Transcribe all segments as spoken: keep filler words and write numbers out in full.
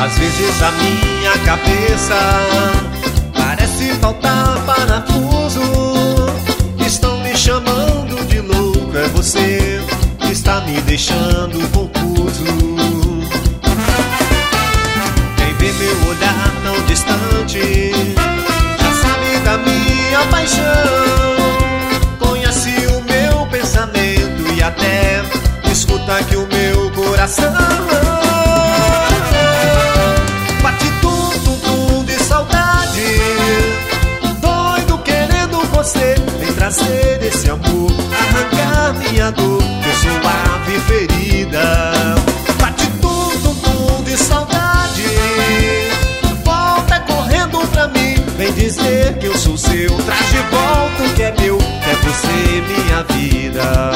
Às vezes a minha cabeça parece faltar parafuso. Estão me chamando de louco, é você que está me deixando confuso. Quem vê meu olhar tão distante já sabe da minha paixão, conhece o meu pensamento e até escuta que o meu coração bate tum, tum, tum de saudade, doido querendo você. Vem trazer esse amor, arrancar minha dor, eu sou ave ferida. Bate tum, tum, tum de saudade, volta correndo pra mim. Vem dizer que eu sou seu, traz de volta o que é meu, que é você minha vida.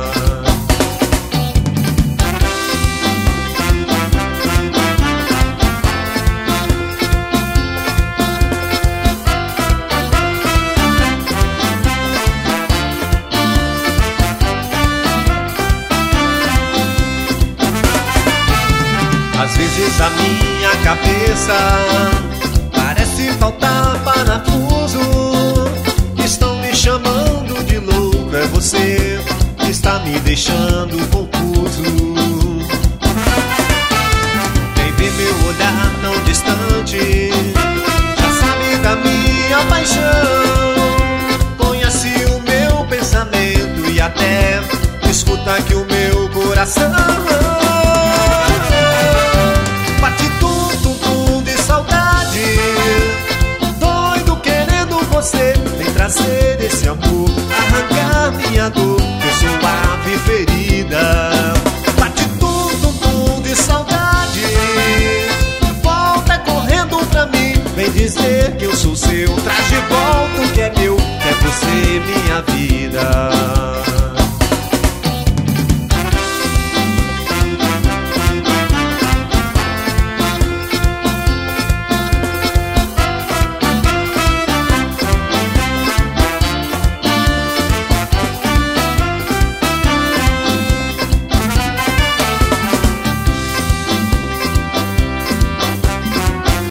Às vezes a minha cabeça parece faltar parafuso. Estão me chamando de louco, é você que está me deixando confuso. Quem vê meu olhar tão distante já sabe da minha paixão, conhece o meu pensamento e até escuta que o meu coração bate tum, tum, tum de saudade, doido querendo você. Vem trazer esse amor, arrancar minha dor, eu sou ave ferida. Bate tum, tum, tum de saudade, volta correndo pra mim. Vem dizer que eu sou seu, traz de volta o que é meu, que é você minha vida.